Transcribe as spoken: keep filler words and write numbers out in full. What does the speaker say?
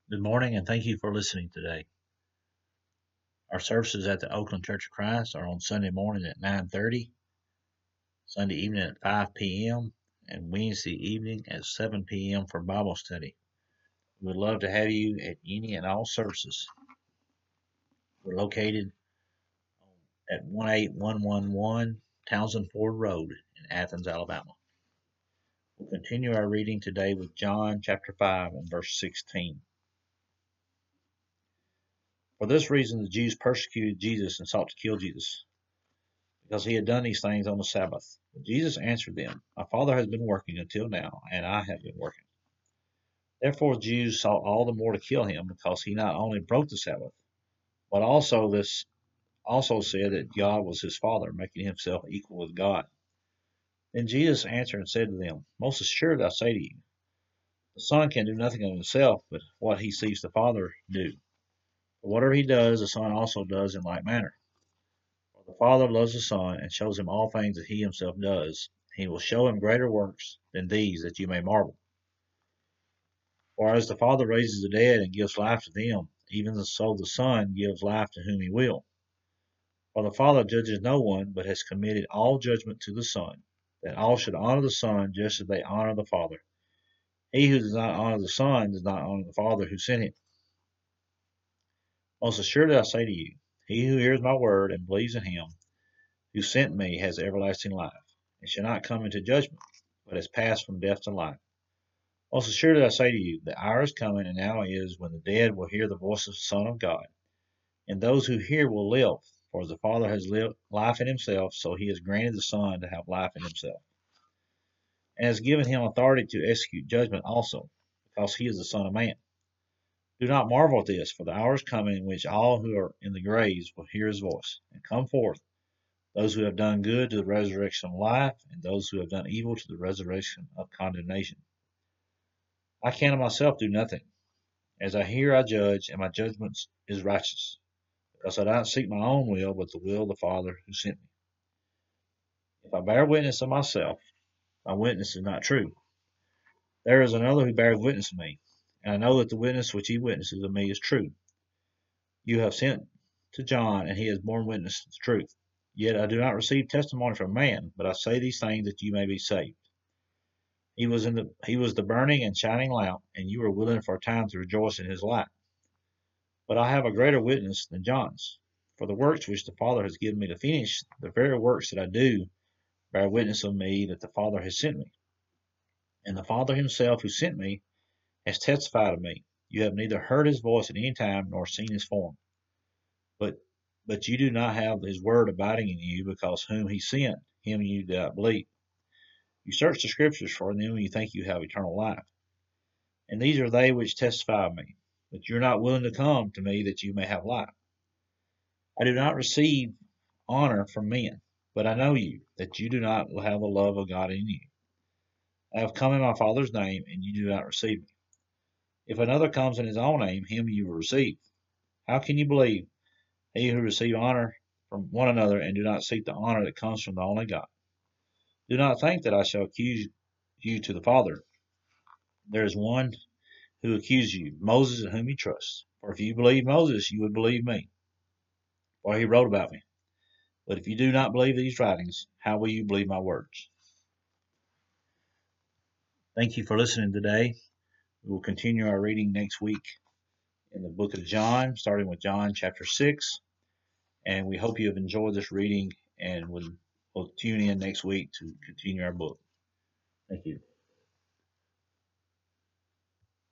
Good morning, and thank you for listening today. Our services at the Oakland Church of Christ are on Sunday morning at nine thirty, Sunday evening at five p m, and Wednesday evening at seven p m for Bible study. We would love to have you at any and all services. We're located at one eight one one one Townsend Ford Road in Athens, Alabama. We'll continue our reading today with John chapter five and verse sixteen. For this reason, the Jews persecuted Jesus and sought to kill Jesus, because he had done these things on the Sabbath. But Jesus answered them, My Father has been working until now, and I have been working. Therefore the Jews sought all the more to kill him, because he not only broke the Sabbath, but also this also said that God was his Father, making himself equal with God. Then Jesus answered and said to them, Most assuredly I say to you, the Son can do nothing of himself, but what he sees the Father do. For whatever he does, the Son also does in like manner. For the Father loves the Son, and shows him all things that he himself does. He will show him greater works than these, that you may marvel. For as the Father raises the dead and gives life to them, even so the Son gives life to whom he will. For the Father judges no one, but has committed all judgment to the Son, that all should honor the Son just as they honor the Father. He who does not honor the Son does not honor the Father who sent him. Most assuredly I say to you, he who hears my word and believes in him who sent me has everlasting life, and shall not come into judgment, but has passed from death to life. Most assuredly I say to you, the hour is coming, and now is, when the dead will hear the voice of the Son of God, and those who hear will live. For as the Father has lived life in himself, so he has granted the Son to have life in himself, and has given him authority to execute judgment also, because he is the Son of Man. Do not marvel at this, for the hour is coming in which all who are in the graves will hear his voice, and come forth, those who have done good to the resurrection of life, and those who have done evil to the resurrection of condemnation. I can of myself do nothing. As I hear, I judge, and my judgment is righteous, because I do not seek my own will, but the will of the Father who sent me. If I bear witness of myself, my witness is not true. There is another who bears witness of me, and I know that the witness which he witnesses of me is true. You have sent to John, and he has borne witness to the truth. Yet I do not receive testimony from man, but I say these things that you may be saved. He was in the he was the burning and shining lamp, and you were willing for a time to rejoice in his light. But I have a greater witness than John's, for the works which the Father has given me to finish, the very works that I do, bear witness of me that the Father has sent me. And the Father himself who sent me has testified of me. You have neither heard his voice at any time nor seen his form. But but you do not have his word abiding in you, because whom he sent, him you do not believe. You search the scriptures, for in them you think you have eternal life. And these are they which testify of me. But you are not willing to come to me that you may have life. I do not receive honor from men, but I know you, that you do not have the love of God in you. I have come in my Father's name, and you do not receive me. If another comes in his own name, him you will receive. How can you believe, he who receive honor from one another, and do not seek the honor that comes from the only God? Do not think that I shall accuse you to the Father. There is one who accuses you, Moses, in whom you trust. For if you believe Moses, you would believe me, for he wrote about me. But if you do not believe these writings, how will you believe my words? Thank you for listening today. We will continue our reading next week in the book of John, starting with John chapter six. And we hope you have enjoyed this reading, and we'll, we'll tune in next week to continue our book. Thank you.